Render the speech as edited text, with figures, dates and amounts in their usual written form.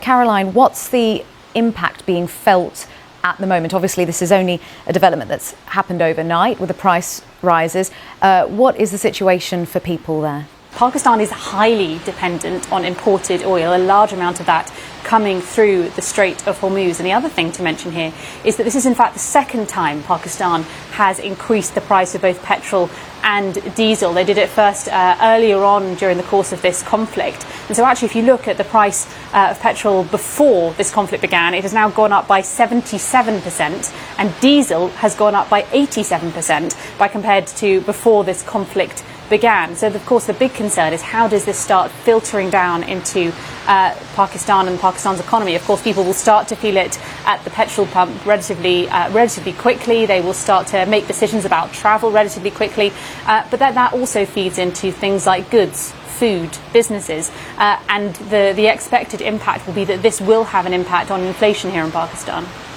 Caroline, what's the impact being felt at the moment? Obviously, this is only a development that's happened overnight with the price rises. What is the situation for people there? Pakistan is highly dependent on imported oil, a large amount of that coming through the Strait of Hormuz. And the other thing to mention here is that this is in fact the second time Pakistan has increased the price of both petrol and diesel. They did it first earlier on during the course of this conflict. And so actually, if you look at the price of petrol before this conflict began, it has now gone up by 77%, and diesel has gone up by 87% by compared to before this conflict began. So, of course, the big concern is how does this start filtering down into Pakistan and Pakistan's economy? Of course, people will start to feel it at the petrol pump relatively quickly. They will start to make decisions about travel relatively quickly. But that also feeds into things like goods, food, businesses, and the expected impact will be that this will have an impact on inflation here in Pakistan.